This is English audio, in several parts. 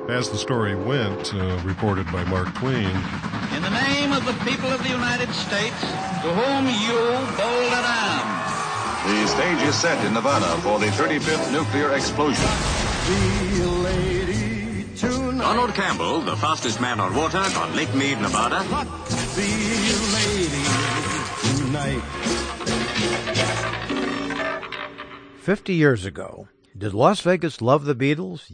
As the story went, reported by Mark Twain. In the name of the people of the United States, to whom you, bold and armed. The stage is set in Nevada for the 35th nuclear explosion. Donald Campbell, the fastest man on water on Lake Mead, Nevada. 50 years ago, did Las Vegas love the Beatles?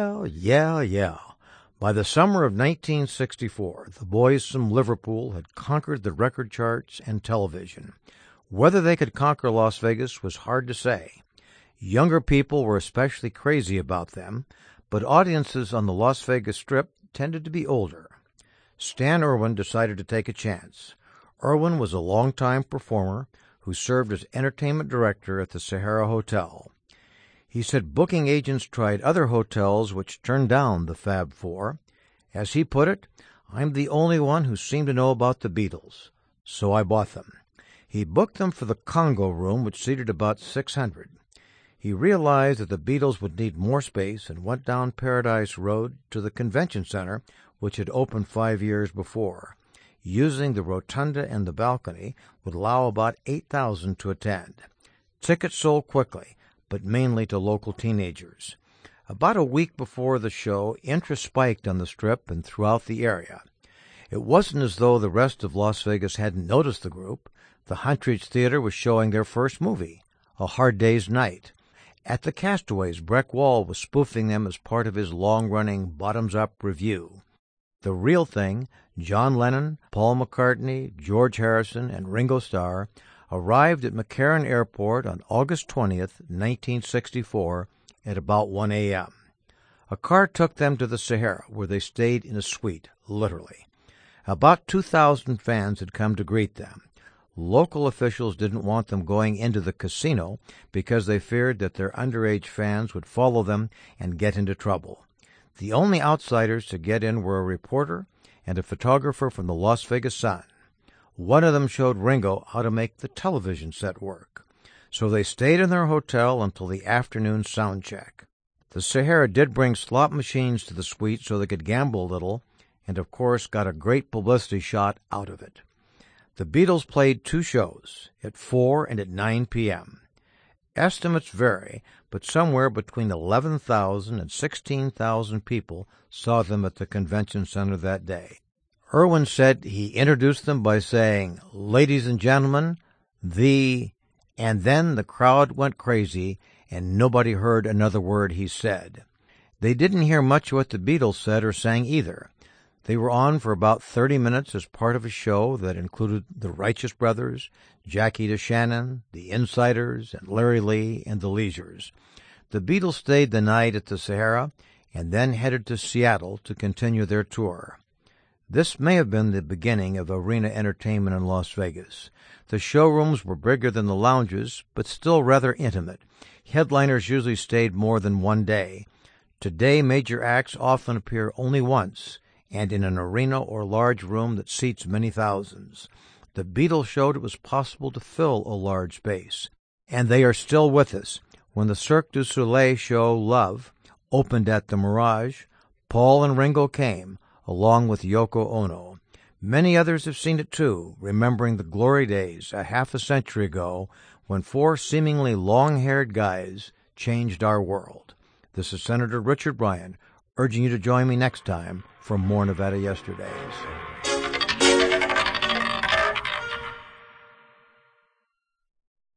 Yeah. By the summer of 1964, the boys from Liverpool had conquered the record charts and television. Whether they could conquer Las Vegas was hard to say. Younger people were especially crazy about them, but audiences on the Las Vegas Strip tended to be older. Stan Irwin decided to take a chance. Irwin was a longtime performer who served as entertainment director at the Sahara Hotel. He said booking agents tried other hotels which turned down the Fab Four. As he put it, "I'm the only one who seemed to know about the Beatles, so I bought them." He booked them for the Congo room, which seated about 600. He realized that the Beatles would need more space and went down Paradise Road to the convention center, which had opened 5 years before. Using the rotunda and the balcony would allow about 8,000 to attend. Tickets sold quickly, but mainly to local teenagers. About a week before the show, interest spiked on the Strip and throughout the area. It wasn't as though the rest of Las Vegas hadn't noticed the group. The Huntridge Theater was showing their first movie, A Hard Day's Night. At the Castaways, Breck Wall was spoofing them as part of his long-running bottoms-up review. The real thing, John Lennon, Paul McCartney, George Harrison, and Ringo Starr arrived at McCarran Airport on August 20th, 1964, at about 1 a.m. A car took them to the Sahara, where they stayed in a suite, literally. About 2,000 fans had come to greet them. Local officials didn't want them going into the casino because they feared that their underage fans would follow them and get into trouble. The only outsiders to get in were a reporter and a photographer from the Las Vegas Sun. One of them showed Ringo how to make the television set work. So they stayed in their hotel until the afternoon sound check. The Sahara did bring slot machines to the suite so they could gamble a little, and of course got a great publicity shot out of it. The Beatles played 2 shows, at 4 and at 9 p.m. Estimates vary, but somewhere between 11,000 and 16,000 people saw them at the convention center that day. Irwin said he introduced them by saying, "Ladies and gentlemen, and then the crowd went crazy, and nobody heard another word he said." They didn't hear much of what the Beatles said or sang either. They were on for about 30 minutes as part of a show that included the Righteous Brothers, Jackie DeShannon, the Insiders, and Larry Lee and the Leisures. The Beatles stayed the night at the Sahara and then headed to Seattle to continue their tour. This may have been the beginning of arena entertainment in Las Vegas. The showrooms were bigger than the lounges, but still rather intimate. Headliners usually stayed more than one day. Today, major acts often appear only once, and in an arena or large room that seats many thousands. The Beatles showed it was possible to fill a large space. And they are still with us. When the Cirque du Soleil show Love opened at the Mirage, Paul and Ringo came, along with Yoko Ono. Many others have seen it too, remembering the glory days a half a century ago when 4 seemingly long-haired guys changed our world. This is Senator Richard Bryan, urging you to join me next time for more Nevada Yesterdays.